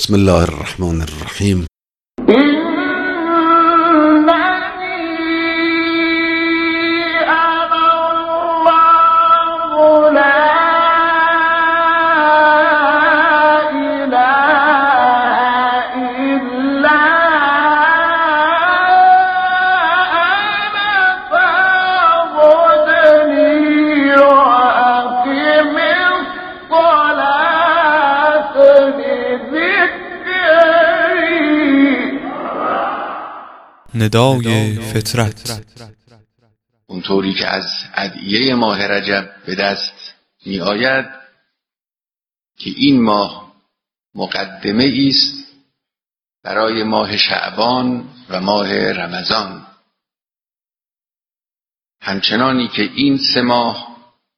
بسم الله الرحمن الرحیم. ندای فطرت. اونطوری که از ادعیه ماه رجب به دست می آید که این ماه مقدمه است برای ماه شعبان و ماه رمضان، همچنانی که این 3 ماه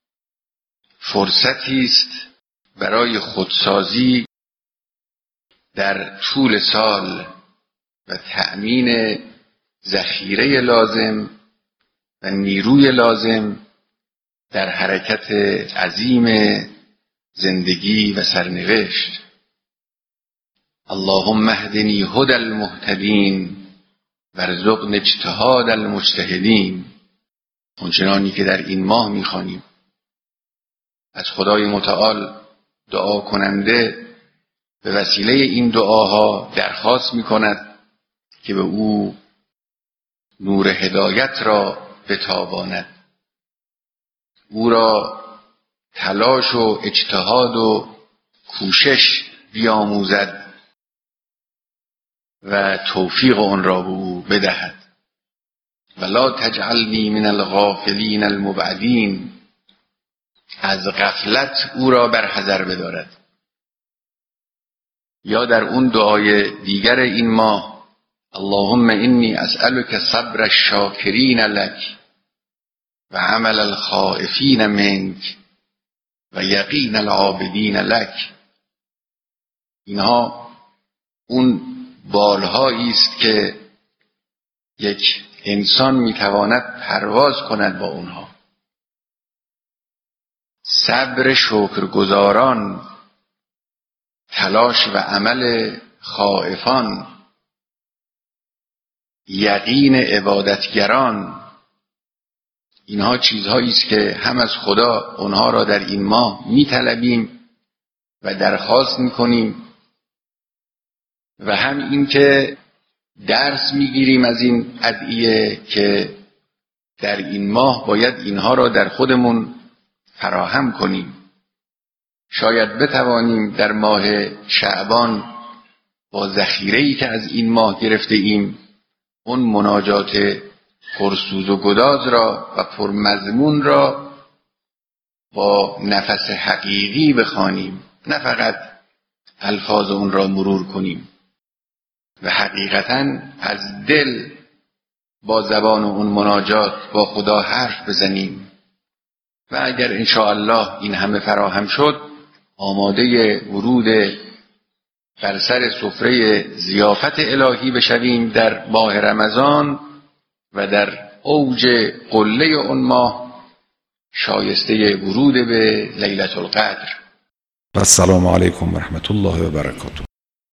فرصتی است برای خودسازی در طول سال و تأمین ذخیره لازم و نیروی لازم در حرکت عظیم زندگی و سرنوشت. اللهم اهدنی هدی المهتدین وارزقنا اجتهاد المجتهدین. اونچنانی که در این ماه می‌خوانیم از خدای متعال دعا کننده به وسیله این دعاها درخواست می‌کند که به او نور هدایت را بتاباند، او را تلاش و اجتهاد و کوشش بیاموزد و توفیق آن را به او بدهد. ولا تجعلنی من الغافلین المبعدین، از غفلت او را بر حذر بدارد. یا در اون دعای دیگر این ماه، اللهم انی اسألک صبر الشاکرین لک و عمل الخائفین منک و یقین العابدین لک. اینها اون بالهایی است که یک انسان میتواند پرواز کند با اونها. صبر شکرگزاران، تلاش و عمل خائفان، یقین عبادتگران، اینها چیزهایی است که هم از خدا اونها را در این ماه میطلبیم و درخواست میکنیم و هم این که درس میگیریم از این ادعیه که در این ماه باید اینها را در خودمون فراهم کنیم. شاید بتوانیم در ماه شعبان با ذخیره‌ای که از این ماه گرفته ایم اون مناجات پرسوز و گداز را و پرمضمون را با نفس حقیقی بخوانیم، نه فقط الفاظ اون را مرور کنیم و حقیقتاً از دل با زبان اون مناجات با خدا حرف بزنیم. و اگر انشاءالله این همه فراهم شد، آماده ورود بر سر سفره ضیافت الهی بشویم در ماه رمضان و در اوج قله اون ماه شایسته ورود به لیلة القدر. و السلام علیکم و رحمت الله و برکاته.